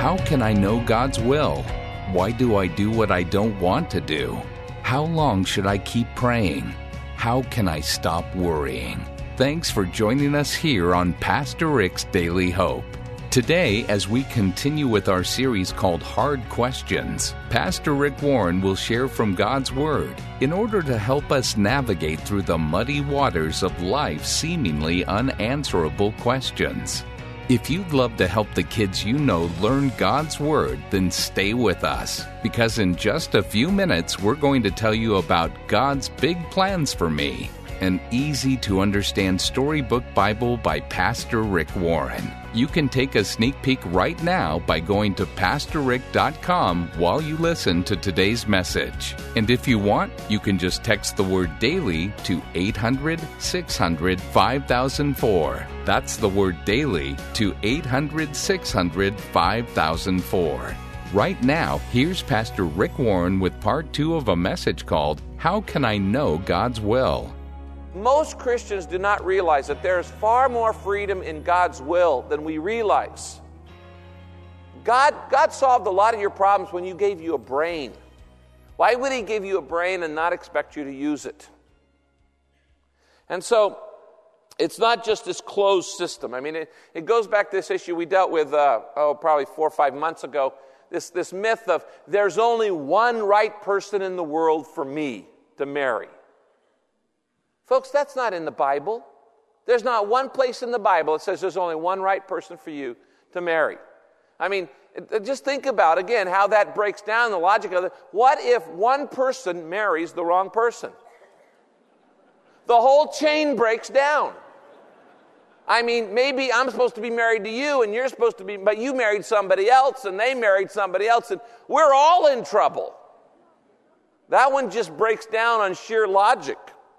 How can I know God's will? Why do I do what I don't want to do? How long should I keep praying? How can I stop worrying? Thanks for joining us here on Pastor Rick's Daily Hope. Today, as we continue with our series called Hard Questions, Pastor Rick Warren will share from God's Word in order to help us navigate through the muddy waters of life's seemingly unanswerable questions. If you'd love to help the kids you know learn God's Word, then stay with us, because in just a few minutes we're going to tell you about God's Big Plans for Me, an easy-to-understand storybook Bible by Pastor Rick Warren. You can take a sneak peek right now by going to PastorRick.com while you listen to today's message. And if you want, you can just text the word DAILY to 800-600-5004. That's the word DAILY to 800-600-5004. Right now, here's Pastor Rick Warren with part 2 of a message called, How Can I Know God's Will? Most Christians do not realize that there is far more freedom in God's will than we realize. God solved a lot of your problems when you gave you a brain. Why would He give you a brain and not expect you to use it? And so, it's not just this closed system. I mean, it goes back to this issue we dealt with, probably 4 or 5 months ago, this myth of there's only one right person in the world for me to marry. Folks, that's not in the Bible. There's not one place in the Bible that says there's only one right person for you to marry. I mean, just think about, again, how that breaks down the logic of it. What if one person marries the wrong person? The whole chain breaks down. I mean, maybe I'm supposed to be married to you, and you're supposed to be, but you married somebody else, and they married somebody else, and we're all in trouble. That one just breaks down on sheer logic.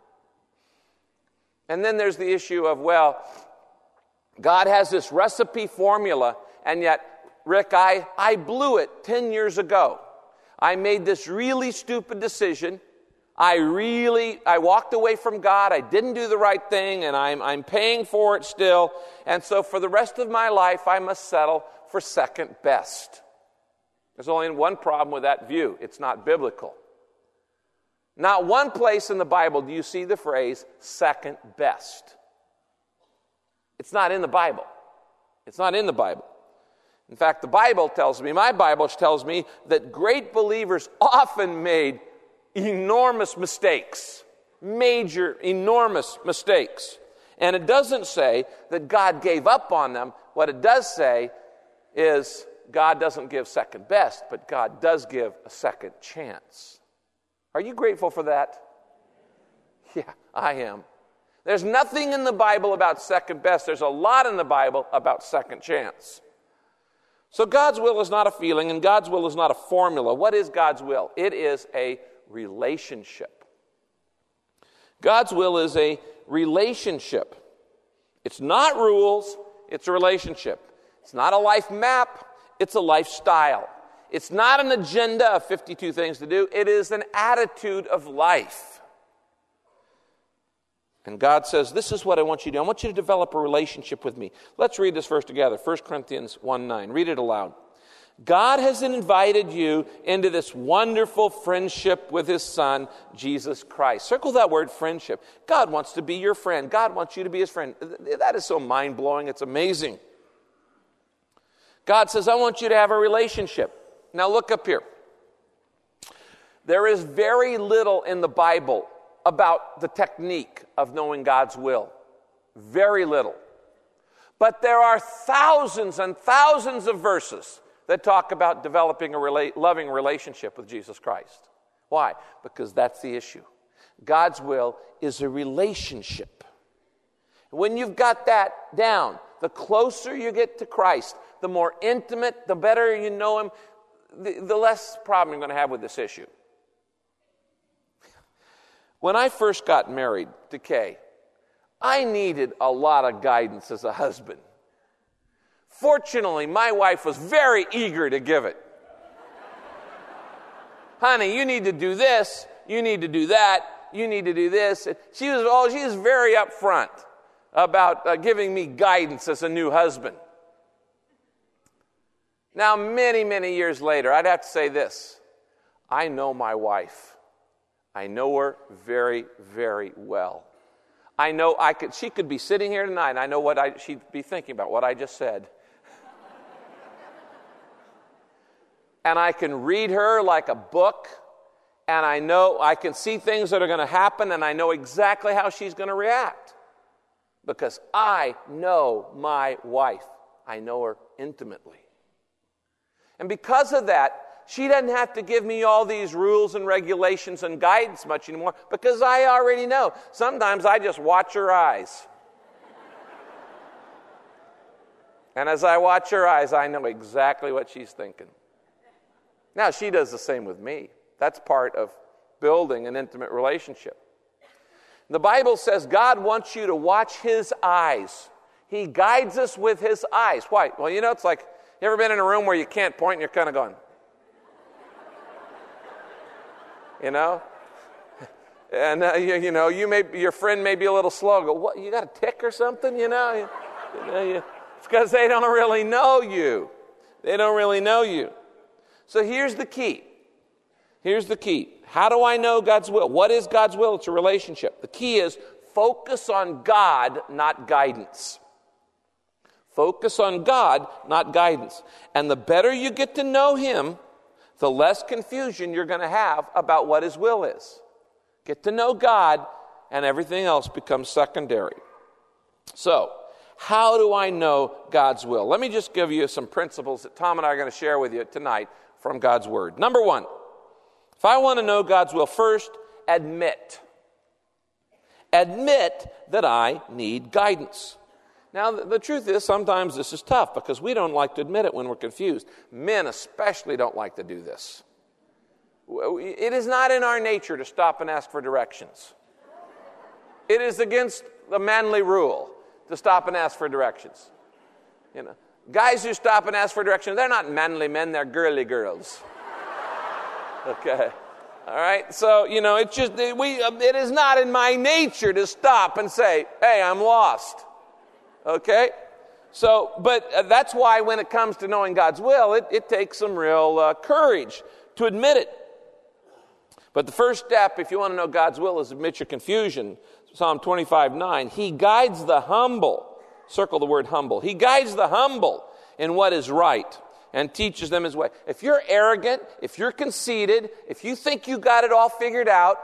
And then there's the issue of, well, God has this recipe formula, and yet, Rick, I blew it 10 years ago. I made this really stupid decision. I walked away from God. I didn't do the right thing, and I'm paying for it still. And so for the rest of my life, I must settle for second best. There's only one problem with that view. It's not biblical. Not one place in the Bible do you see the phrase second best. It's not in the Bible. It's not in the Bible. In fact, my Bible tells me that great believers often made enormous mistakes. Major, enormous mistakes. And it doesn't say that God gave up on them. What it does say is God doesn't give second best, but God does give a second chance. Are you grateful for that? Yeah, I am. There's nothing in the Bible about second best. There's a lot in the Bible about second chance. So God's will is not a feeling, and God's will is not a formula. What is God's will? It is a relationship. God's will is a relationship. It's not rules, it's a relationship. It's not a life map, it's a lifestyle. It's not an agenda of 52 things to do. It is an attitude of life. And God says, this is what I want you to do. I want you to develop a relationship with me. Let's read this verse together. 1 Corinthians 1:9. Read it aloud. God has invited you into this wonderful friendship with His Son, Jesus Christ. Circle that word, friendship. God wants to be your friend. God wants you to be His friend. That is so mind-blowing. It's amazing. God says, I want you to have a relationship. Now look up here. There is very little in the Bible about the technique of knowing God's will. Very little. But there are thousands and thousands of verses that talk about developing a loving relationship with Jesus Christ. Why? Because that's the issue. God's will is a relationship. When you've got that down, the closer you get to Christ, the more intimate, the better you know Him, the less problem you're going to have with this issue. When I first got married to Kay, I needed a lot of guidance as a husband. Fortunately, my wife was very eager to give it. Honey, you need to do this, you need to do that, you need to do this. She was very upfront about giving me guidance as a new husband. Now, many, many years later, I'd have to say this. I know my wife. I know her very, very well. I know she could be sitting here tonight, and I know what she'd be thinking about what I just said. And I can read her like a book, and I can see things that are going to happen, and I know exactly how she's going to react. Because I know my wife. I know her intimately. And because of that, she doesn't have to give me all these rules and regulations and guidance much anymore, because I already know. Sometimes I just watch her eyes. And as I watch her eyes, I know exactly what she's thinking. Now, she does the same with me. That's part of building an intimate relationship. The Bible says God wants you to watch His eyes. He guides us with His eyes. Why? Well, it's like, you ever been in a room where you can't point and you're kind of going, And, your friend may be a little slow. Go, what, you got a tick or something, It's because they don't really know you. They don't really know you. So here's the key. How do I know God's will? What is God's will? It's a relationship. The key is focus on God, not guidance. Focus on God, not guidance. And the better you get to know Him, the less confusion you're going to have about what His will is. Get to know God, and everything else becomes secondary. So, how do I know God's will? Let me just give you some principles that Tom and I are going to share with you tonight from God's Word. Number one, if I want to know God's will, first, admit. Admit that I need guidance. Now, the truth is, sometimes this is tough because we don't like to admit it when we're confused. Men especially don't like to do this. It is not in our nature to stop and ask for directions. It is against the manly rule to stop and ask for directions. Guys who stop and ask for directions, they're not manly men, they're girly girls. Okay. All right? So, it is not in my nature to stop and say, hey, I'm lost. Okay? So, but that's why when it comes to knowing God's will, it takes some real courage to admit it. But the first step, if you want to know God's will, is admit your confusion. Psalm 25:9, He guides the humble. Circle the word humble. He guides the humble in what is right and teaches them His way. If you're arrogant, if you're conceited, if you think you got it all figured out,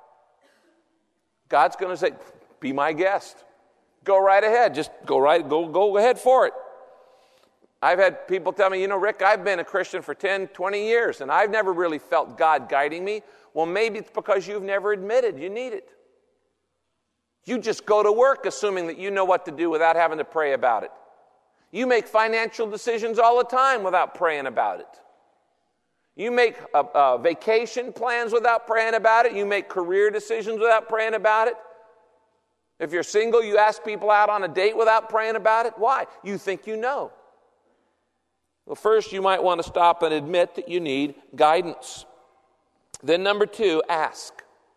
God's going to say, be my guest. Go right ahead. Just go ahead for it. I've had people tell me, Rick, I've been a Christian for 10, 20 years, and I've never really felt God guiding me. Well, maybe it's because you've never admitted you need it. You just go to work assuming that you know what to do without having to pray about it. You make financial decisions all the time without praying about it. You make vacation plans without praying about it. You make career decisions without praying about it. If you're single, you ask people out on a date without praying about it. Why? You think you know. Well, first, you might want to stop and admit that you need guidance. Then number two, ask.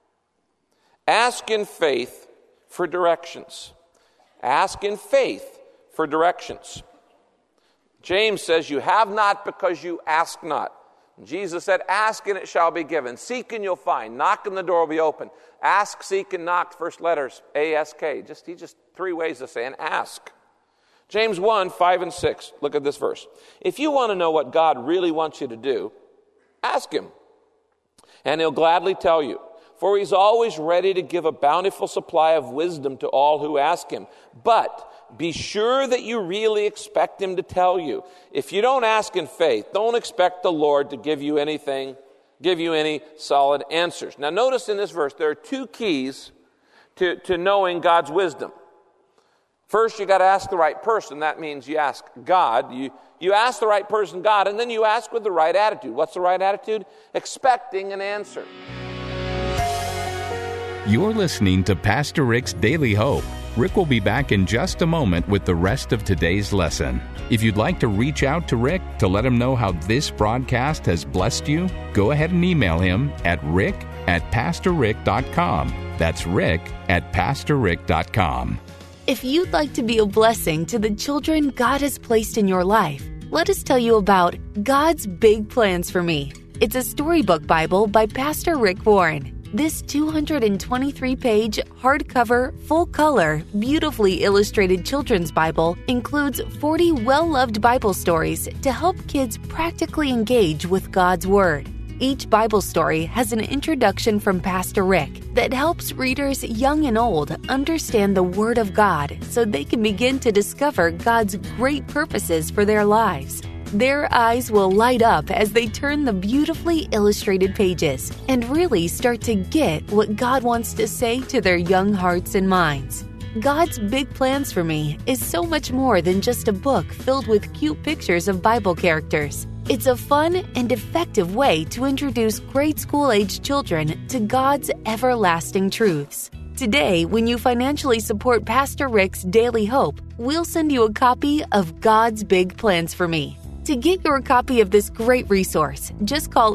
Ask in faith for directions. Ask in faith for directions. James says, you have not because you ask not. Jesus said, ask and it shall be given. Seek and you'll find. Knock and the door will be open. Ask, seek, and knock. First letters, A-S-K. Just three ways of saying ask. James 1:5-6. Look at this verse. If you want to know what God really wants you to do, ask Him, and He'll gladly tell you. For He's always ready to give a bountiful supply of wisdom to all who ask Him. But be sure that you really expect Him to tell you. If you don't ask in faith, don't expect the Lord to give you any solid answers. Now notice in this verse, there are two keys to knowing God's wisdom. First, you got to ask the right person. That means you ask God. You ask the right person, God, and then you ask with the right attitude. What's the right attitude? Expecting an answer. You're listening to Pastor Rick's Daily Hope. Rick will be back in just a moment with the rest of today's lesson. If you'd like to reach out to Rick to let him know how this broadcast has blessed you, go ahead and email him at rick@pastorrick.com. That's rick@pastorrick.com. If you'd like to be a blessing to the children God has placed in your life, let us tell you about God's Big Plans for Me. It's a storybook Bible by Pastor Rick Warren. This 223-page, hardcover, full-color, beautifully illustrated children's Bible includes 40 well-loved Bible stories to help kids practically engage with God's Word. Each Bible story has an introduction from Pastor Rick that helps readers young and old understand the Word of God so they can begin to discover God's great purposes for their lives. Their eyes will light up as they turn the beautifully illustrated pages and really start to get what God wants to say to their young hearts and minds. God's Big Plans for Me is so much more than just a book filled with cute pictures of Bible characters. It's a fun and effective way to introduce grade school-age children to God's everlasting truths. Today, when you financially support Pastor Rick's Daily Hope, we'll send you a copy of God's Big Plans for Me. To get your copy of this great resource, just call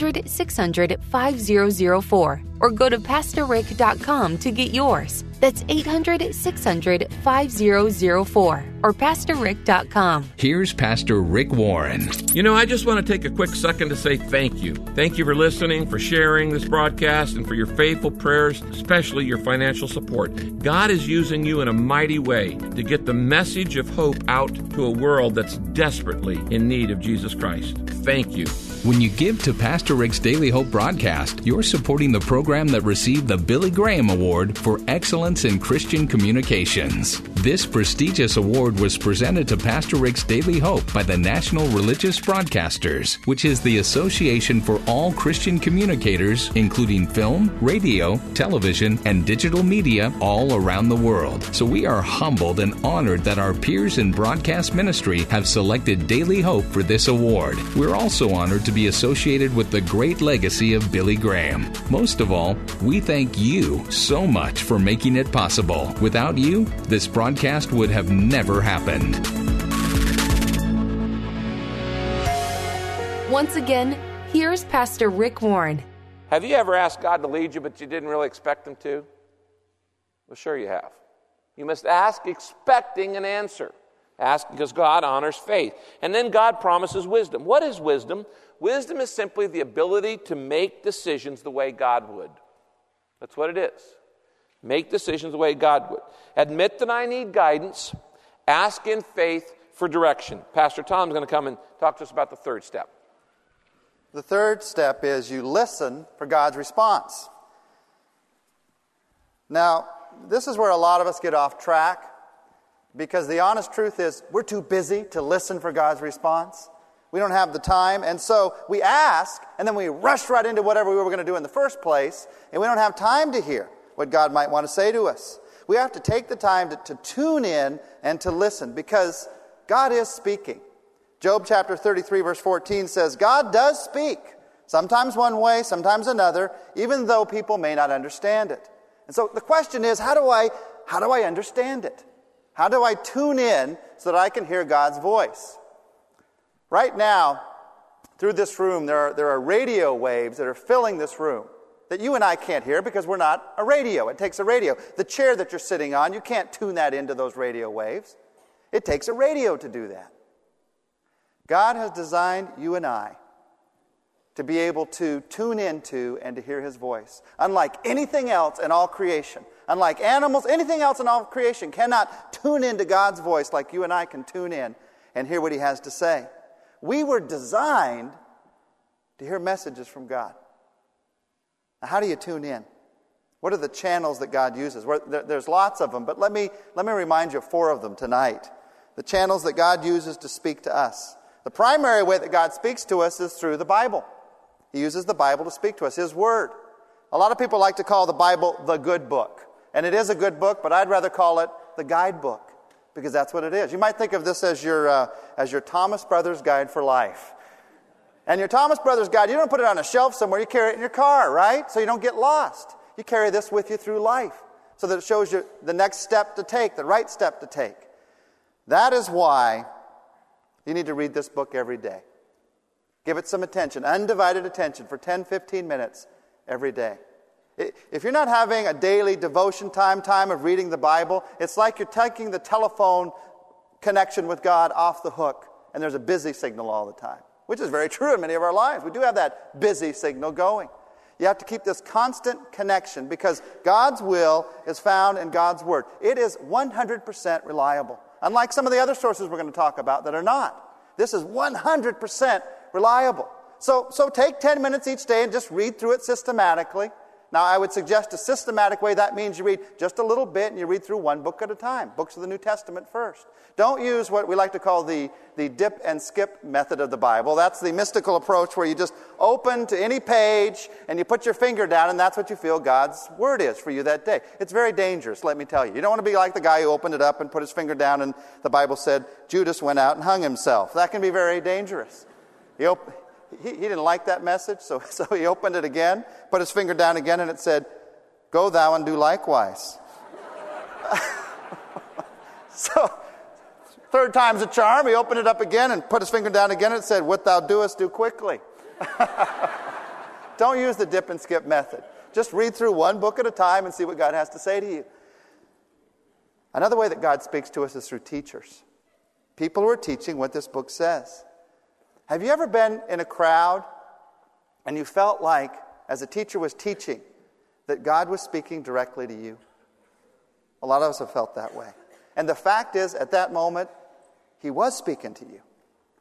800-600-5004 or go to PastorRick.com to get yours. That's 800-600-5004 or PastorRick.com. Here's Pastor Rick Warren. I just want to take a quick second to say thank you. Thank you for listening, for sharing this broadcast, and for your faithful prayers, especially your financial support. God is using you in a mighty way to get the message of hope out to a world that's desperately in need of Jesus Christ. Thank you. When you give to Pastor Rick's Daily Hope broadcast, you're supporting the program that received the Billy Graham Award for Excellence in Christian Communications. This prestigious award was presented to Pastor Rick's Daily Hope by the National Religious Broadcasters, which is the association for all Christian communicators, including film, radio, television, and digital media all around the world. So we are humbled and honored that our peers in broadcast ministry have selected Daily Hope for this award. We're also honored to be associated with the great legacy of Billy Graham. Most of all, we thank you so much for making it possible. Without you, this broadcast would have never happened. Once again, here's Pastor Rick Warren. Have you ever asked God to lead you, but you didn't really expect Him to? Well, sure you have. You must ask expecting an answer. Ask because God honors faith. And then God promises wisdom. What is wisdom? Wisdom is simply the ability to make decisions the way God would. That's what it is. Make decisions the way God would. Admit that I need guidance. Ask in faith for direction. Pastor Tom's going to come and talk to us about the third step. The third step is you listen for God's response. Now, this is where a lot of us get off track, because the honest truth is we're too busy to listen for God's response. We don't have the time, and so we ask, and then we rush right into whatever we were going to do in the first place, and we don't have time to hear what God might want to say to us. We have to take the time to tune in and to listen, because God is speaking. Job chapter 33, verse 14 says, God does speak, sometimes one way, sometimes another, even though people may not understand it. And so the question is, how do I understand it? How do I tune in so that I can hear God's voice? Right now, through this room, there are radio waves that are filling this room that you and I can't hear because we're not a radio. It takes a radio. The chair that you're sitting on, you can't tune that into those radio waves. It takes a radio to do that. God has designed you and I to be able to tune into and to hear His voice. Unlike anything else in all creation, unlike animals, anything else in all creation cannot tune into God's voice like you and I can tune in and hear what He has to say. We were designed to hear messages from God. Now, how do you tune in? What are the channels that God uses? There's lots of them, but let me remind you of 4 of them tonight. The channels that God uses to speak to us. The primary way that God speaks to us is through the Bible. He uses the Bible to speak to us, His Word. A lot of people like to call the Bible the good book. And it is a good book, but I'd rather call it the guidebook, because that's what it is. You might think of this as your Thomas Brothers Guide for Life. And your Thomas Brothers Guide, you don't put it on a shelf somewhere, you carry it in your car, right? So you don't get lost. You carry this with you through life so that it shows you the next step to take, the right step to take. That is why you need to read this book every day. Give it some attention, undivided attention for 10, 15 minutes every day. If you're not having a daily devotion time of reading the Bible, it's like you're taking the telephone connection with God off the hook and there's a busy signal all the time, which is very true in many of our lives. We do have that busy signal going. You have to keep this constant connection because God's will is found in God's Word. It is 100% reliable, unlike some of the other sources we're going to talk about that are not. This is 100% reliable. So take 10 minutes each day and just read through it systematically. Now, I would suggest a systematic way. That means you read just a little bit and you read through one book at a time. Books of the New Testament first. Don't use what we like to call the dip and skip method of the Bible. That's the mystical approach where you just open to any page and you put your finger down and that's what you feel God's Word is for you that day. It's very dangerous, let me tell you. You don't want to be like the guy who opened it up and put his finger down and the Bible said Judas went out and hung himself. That can be very dangerous. He didn't like that message, so he opened it again, put his finger down again, and it said, "Go thou and do likewise." So, third time's a charm. He opened it up again and put his finger down again, and it said, "What thou doest, do quickly." Don't use the dip and skip method. Just read through one book at a time and see what God has to say to you. Another way that God speaks to us is through teachers. People who are teaching what this book says. Have you ever been in a crowd and you felt like, as a teacher was teaching, that God was speaking directly to you? A lot of us have felt that way. And the fact is, at that moment, He was speaking to you.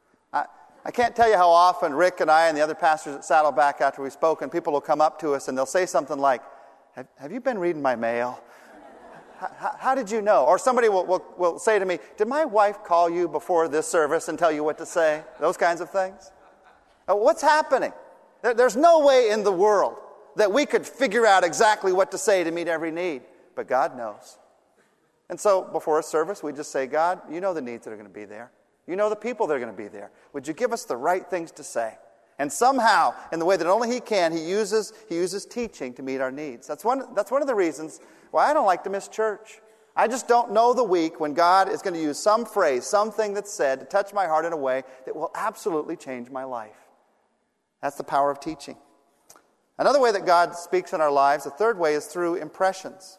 I can't tell you how often Rick and I and the other pastors at Saddleback, after we've spoken, people will come up to us and they'll say something like, have you been reading my mail? How did you know? Or somebody will say to me, did my wife call you before this service and tell you what to say? Those kinds of things. What's happening? There's no way in the world that we could figure out exactly what to say to meet every need. But God knows. And so before a service, we just say, God, you know the needs that are going to be there. You know the people that are going to be there. Would you give us the right things to say? And somehow, in the way that only He can, He uses teaching to meet our needs. That's one of the reasons why I don't like to miss church. I just don't know the week when God is going to use some phrase, something that's said to touch my heart in a way that will absolutely change my life. That's the power of teaching. Another way that God speaks in our lives, the third way, is through impressions.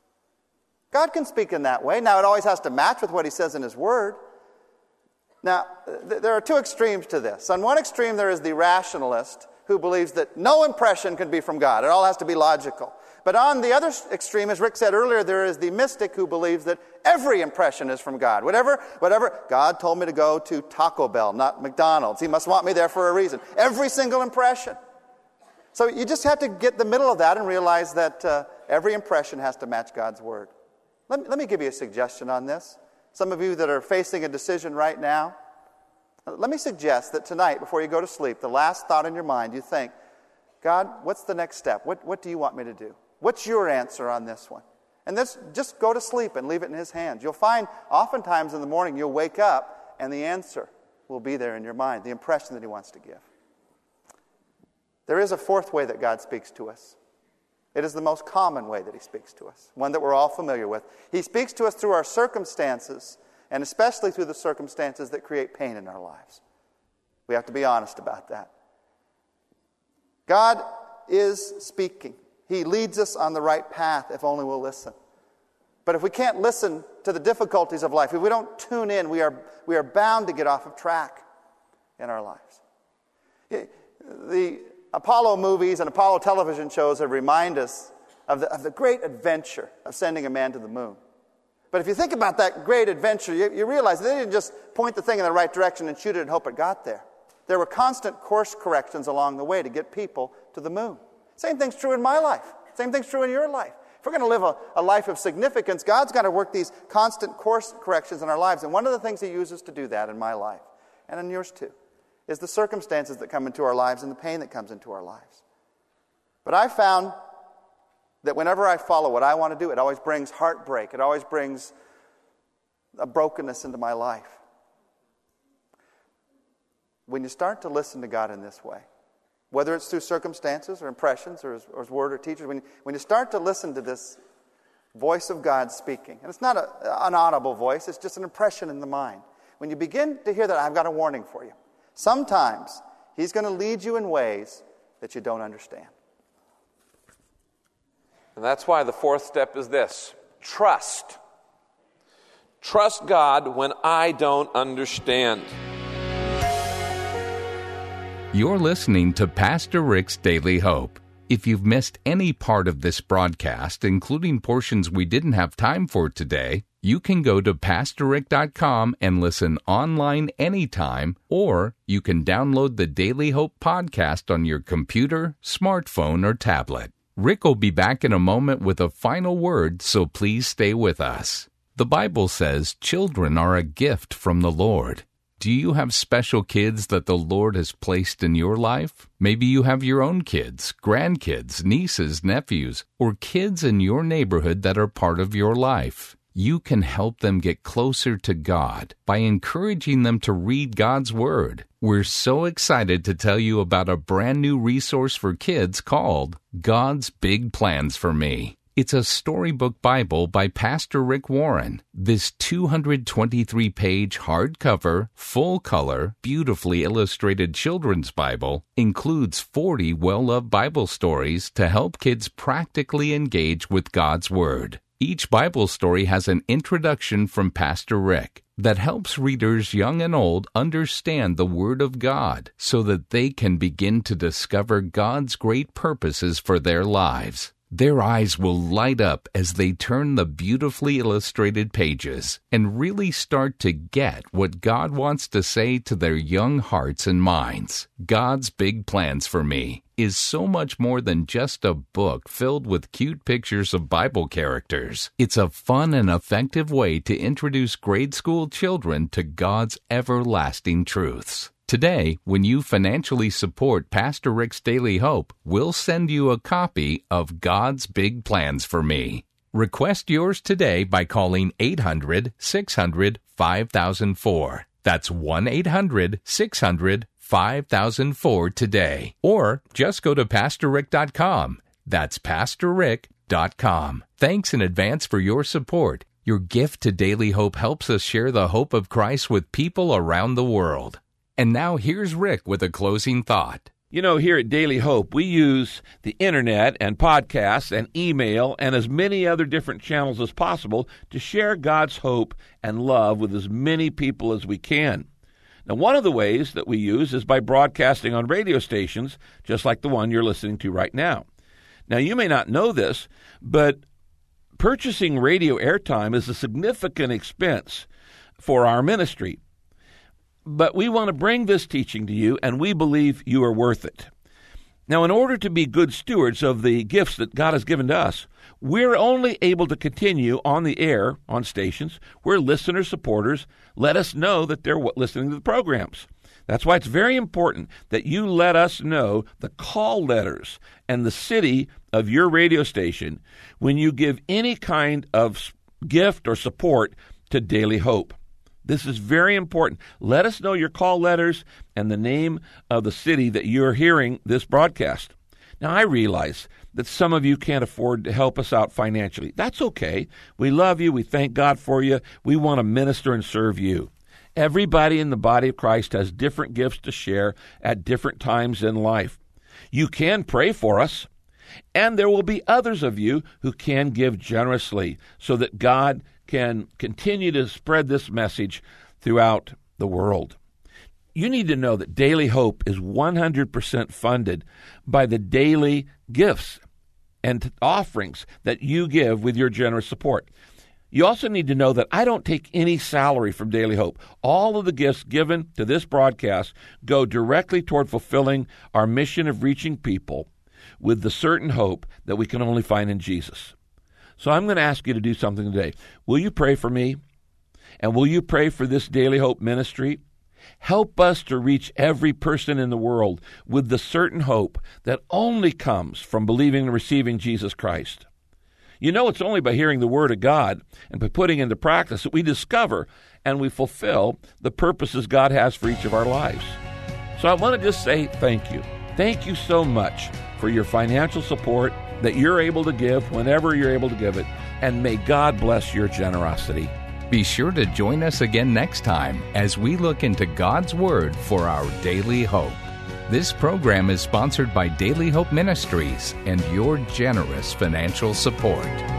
God can speak in that way. Now, it always has to match with what He says in His Word. Now, there are two extremes to this. On one extreme, there is the rationalist who believes that no impression can be from God. It all has to be logical. But on the other extreme, as Rick said earlier, there is the mystic who believes that every impression is from God. Whatever, God told me to go to Taco Bell, not McDonald's. He must want me there for a reason. Every single impression. So you just have to get the middle of that and realize that every impression has to match God's Word. Let me give you a suggestion on this. Some of you that are facing a decision right now, let me suggest that tonight, before you go to sleep, the last thought in your mind, you think, God, what's the next step? What do you want me to do? What's your answer on this one? And just go to sleep and leave it in His hands. You'll find oftentimes in the morning you'll wake up and the answer will be there in your mind, the impression that He wants to give. There is a fourth way that God speaks to us. It is the most common way that He speaks to us, one that we're all familiar with. He speaks to us through our circumstances, and especially through the circumstances that create pain in our lives. We have to be honest about that. God is speaking. He leads us on the right path if only we'll listen. But if we can't listen to the difficulties of life, if we don't tune in, we are bound to get off of track in our lives. The Apollo movies and Apollo television shows have reminded us of the great adventure of sending a man to the moon. But if you think about that great adventure, you realize they didn't just point the thing in the right direction and shoot it and hope it got there. There were constant course corrections along the way to get people to the moon. Same thing's true in my life. Same thing's true in your life. If we're going to live a life of significance, God's got to work these constant course corrections in our lives. And one of the things He uses to do that in my life, and in yours too, is the circumstances that come into our lives and the pain that comes into our lives. But I found that whenever I follow what I want to do, it always brings heartbreak. It always brings a brokenness into my life. When you start to listen to God in this way, whether it's through circumstances or impressions or His Word or teachers, when you start to listen to this voice of God speaking, and it's not an audible voice, it's just an impression in the mind. When you begin to hear that, I've got a warning for you. Sometimes He's going to lead you in ways that you don't understand. And that's why the fourth step is this: trust. Trust God when I don't understand. You're listening to Pastor Rick's Daily Hope. If you've missed any part of this broadcast, including portions we didn't have time for today, you can go to PastorRick.com and listen online anytime, or you can download the Daily Hope podcast on your computer, smartphone, or tablet. Rick will be back in a moment with a final word, so please stay with us. The Bible says children are a gift from the Lord. Do you have special kids that the Lord has placed in your life? Maybe you have your own kids, grandkids, nieces, nephews, or kids in your neighborhood that are part of your life. You can help them get closer to God by encouraging them to read God's Word. We're so excited to tell you about a brand new resource for kids called God's Big Plans for Me. It's a storybook Bible by Pastor Rick Warren. This 223-page hardcover, full-color, beautifully illustrated children's Bible includes 40 well-loved Bible stories to help kids practically engage with God's Word. Each Bible story has an introduction from Pastor Rick that helps readers young and old understand the Word of God so that they can begin to discover God's great purposes for their lives. Their eyes will light up as they turn the beautifully illustrated pages and really start to get what God wants to say to their young hearts and minds. God's Big Plans for Me is so much more than just a book filled with cute pictures of Bible characters. It's a fun and effective way to introduce grade school children to God's everlasting truths. Today, when you financially support Pastor Rick's Daily Hope, we'll send you a copy of God's Big Plans for Me. Request yours today by calling 800-600-5004. That's 1-800-600-5004 today. Or just go to PastorRick.com. That's PastorRick.com. Thanks in advance for your support. Your gift to Daily Hope helps us share the hope of Christ with people around the world. And now here's Rick with a closing thought. You know, here at Daily Hope, we use the internet and podcasts and email and as many other different channels as possible to share God's hope and love with as many people as we can. Now, one of the ways that we use is by broadcasting on radio stations, just like the one you're listening to right now. Now, you may not know this, but purchasing radio airtime is a significant expense for our ministry. But we want to bring this teaching to you, and we believe you are worth it. Now, in order to be good stewards of the gifts that God has given to us, we're only able to continue on the air on stations where listener supporters let us know that they're listening to the programs. That's why it's very important that you let us know the call letters and the city of your radio station when you give any kind of gift or support to Daily Hope. This is very important. Let us know your call letters and the name of the city that you're hearing this broadcast. Now, I realize that some of you can't afford to help us out financially. That's okay. We love you. We thank God for you. We want to minister and serve you. Everybody in the body of Christ has different gifts to share at different times in life. You can pray for us, and there will be others of you who can give generously so that God can continue to spread this message throughout the world. You need to know that Daily Hope is 100% funded by the daily gifts and offerings that you give with your generous support. You also need to know that I don't take any salary from Daily Hope. All of the gifts given to this broadcast go directly toward fulfilling our mission of reaching people with the certain hope that we can only find in Jesus. So I'm going to ask you to do something today. Will you pray for me? And will you pray for this Daily Hope ministry? Help us to reach every person in the world with the certain hope that only comes from believing and receiving Jesus Christ. You know, it's only by hearing the Word of God and by putting into practice that we discover and we fulfill the purposes God has for each of our lives. So I want to just say thank you. Thank you so much for your financial support that you're able to give whenever you're able to give it, and may God bless your generosity. Be sure to join us again next time as we look into God's Word for our daily hope. This program is sponsored by Daily Hope Ministries and your generous financial support.